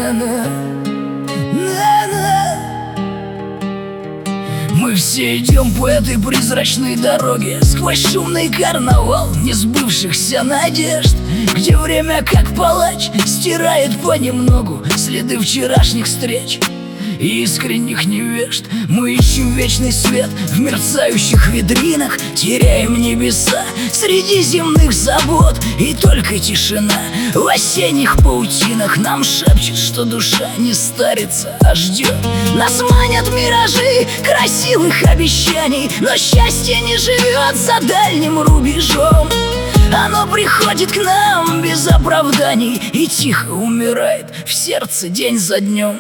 Мы все идем по этой призрачной дороге, сквозь шумный карнавал несбывшихся надежд, где время, как палач, стирает понемногу следы вчерашних встреч и искренних невежд. Мы ищем вечный свет в мерцающих витринах, теряем небеса среди земных забот. И только тишина в осенних паутинах нам шепчет, что душа не старится, а ждет. Нас манят миражи красивых обещаний, но счастье не живет за дальним рубежом. Оно приходит к нам без оправданий и тихо умирает в сердце день за днем.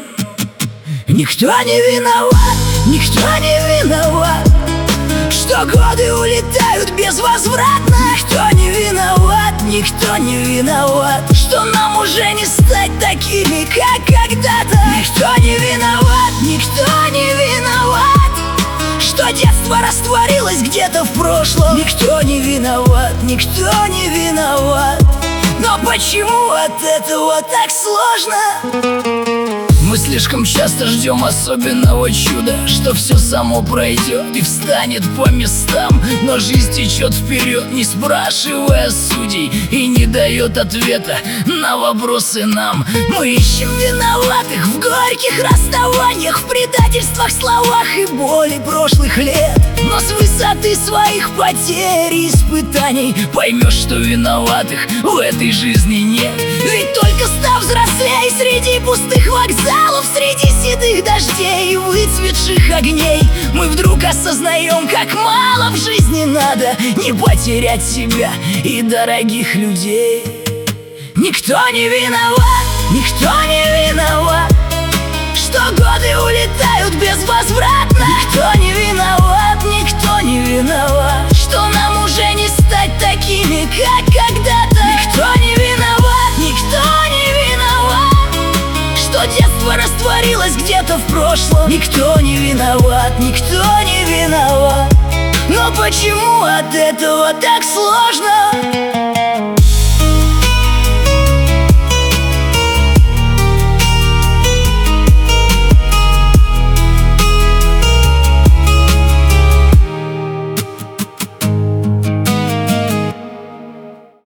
Никто не виноват, никто не виноват, что годы улетают безвозвратно. Никто не виноват, никто не виноват, что нам уже не стать такими, как когда-то. Никто не виноват, никто не виноват, что детство растворилось где-то в прошлом. Никто не виноват, никто не виноват, но почему от этого так сложно? Мы слишком часто ждем особенного чуда, что все само пройдет и встанет по местам. Но жизнь течет вперед, не спрашивая судей, и не дает ответа на вопросы нам. Мы ищем виноватых в горьких расставаниях, в предательствах, словах и боли прошлых лет. Но с высоты своих потерь и испытаний поймешь, что виноватых в этой жизни нет. Ведь только став взрослей среди пустых вокзалов, среди седых дождей и выцветших огней, мы вдруг осознаем, как мало в жизни надо не потерять себя и дорогих людей. Никто не виноват, никто не виноват, что годы улетают безвозвратно. Никто не виноват, никто не виноват, что нам уже не стать такими, как когда-то. Никто не виноват, никто не виноват, что детство растворилось где-то в прошлом. Никто не виноват, никто не виноват, но почему от этого так сложно?